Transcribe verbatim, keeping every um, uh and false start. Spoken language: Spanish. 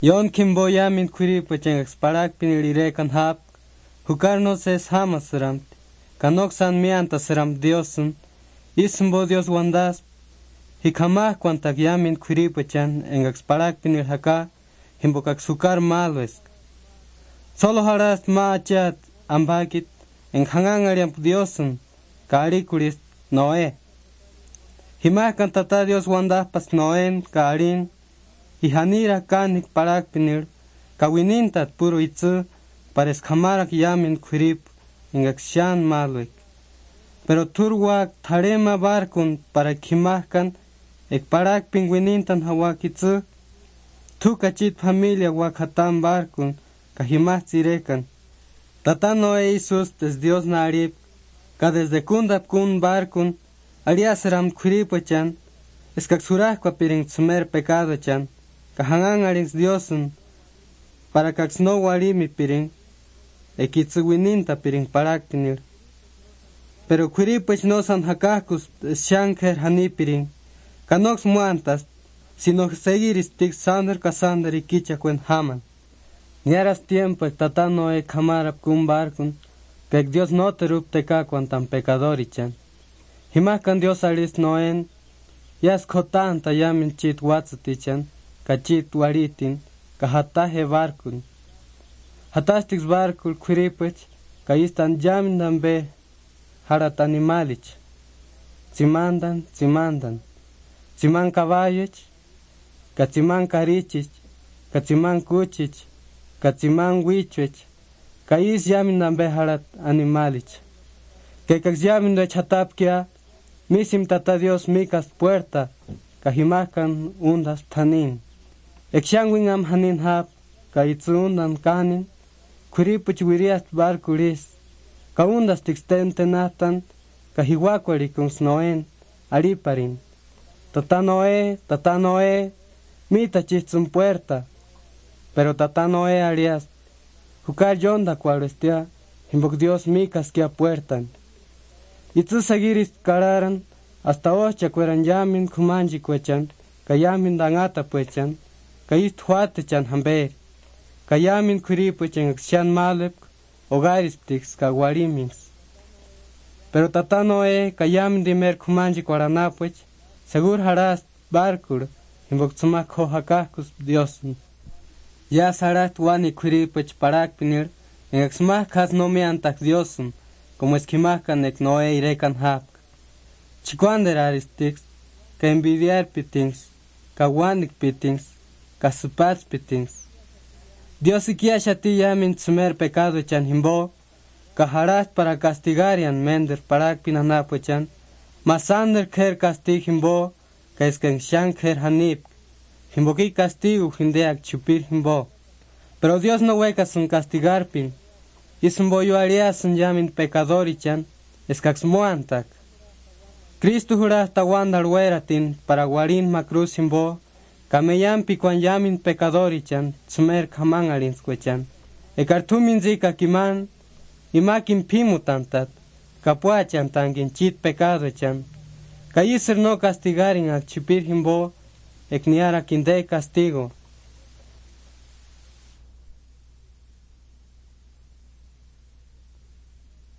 Yon kimboya min kuri pacheng exparak pinilire kan hap, hukarno ses hamasram, kanoksan mianta seram diosun, ismbo dios wandas, hikamah kwantak yamin kuri pachan en exparak pinil haka, himbokak sukar malwes. Solo harast ma achat ambakit, en hangangariam diosun, kari kuris Noé. Himah kantata dios wandas pas Noen, karin, Ihanira kanik parak pinir, kawinintat puro itzu, pares kamarak yamin kurip, ingakshan malwek. Pero turwak tarema barkun para kimahkan, ek parak pingwinintan hawak itzu, tu kachit familia wakatan barkun, kahimah zirekan. Tatano e Isus des Dios narip, ka desde kundap kun barkun, aliasaram kuripachan, eskaksurah kwa piring tsumer pecado chan, kahangan arings Diosun, para kaksno warimi piring, ekitsuwininta piring parak pinir. Pero kuripach no san hakakus shanker hani piring, kanox muantas, sino seguiris tik sander kasander y kichakwen haman. Niaras tiempo tatano e kamarap kun barkun, pek Dios no te rupte kakwan tan pecadorichan. Himakan Dios alis noen, yas kotanta yamin chit watsutichan, kachit waritin, kahataje barkun. Hatastix barkul kuripach, kayistan yamin dambe, harat animalich. Zimandan, zimandan. Ziman caballich, kaziman karichich, kaziman kuchich, kaziman wichwech, kayis yamin dambe harat animalich. Que kax yamin de chatapkia, misim tata Dios mikas puerta, kahimakan undas tanin. Ekshangwingam hanin hap, kaitsundan kanin, kuripuch wirias barkuris, kaundas tixtente natan, kahiwakuarikums noen, ariparin. Tata Noé, tata Noé, mita chitzun puerta, pero tata Noé arias, jukar yonda cualestia, himbok Dios mikas kia puertan. Itzu seguiris kararan, hasta ocha cueran yamin kumanji cuechan, kayamin dangata puechan, kayist huatechan hamber, kayamin kuripuechan akshan malep, hogaris tix kawarimins. Pero tata Noé, kayamin dimer kumanji cuaranapuech, segur harast barkur, himbok tsumak hohakakus Diosun. Ya sarat wani kuripuech parak pinir, en aksmah kas no me antak Diosun, como esquimacan ek Noé irekan hap. Chikuander aristix, ka envidiar pitings, ka wanik pitings, ka supats pitings. Dios ikia shati yamin tsumer pecado echan himbo, ka haras para castigarian mender parak pinanapo echan, masander ker castig himbo, ka esken shan ker hanip, himboki castigo hindeak chupir himbo. Pero Dios no huecas un castigar pin, isumbo yo arias un yamin pecadorichan, eskax muantak. Cristo jurasta wandar weratin para guarin macruz simbo, kameyam pikuan yamin pecadorichan, tsumer kaman alinsquechan. E kartumin zika kiman, imakin pimutantat, kapuachan tangin chit pecado echan. Kayisir no castigarin ak chipir himbo, ekniara kinde castigo.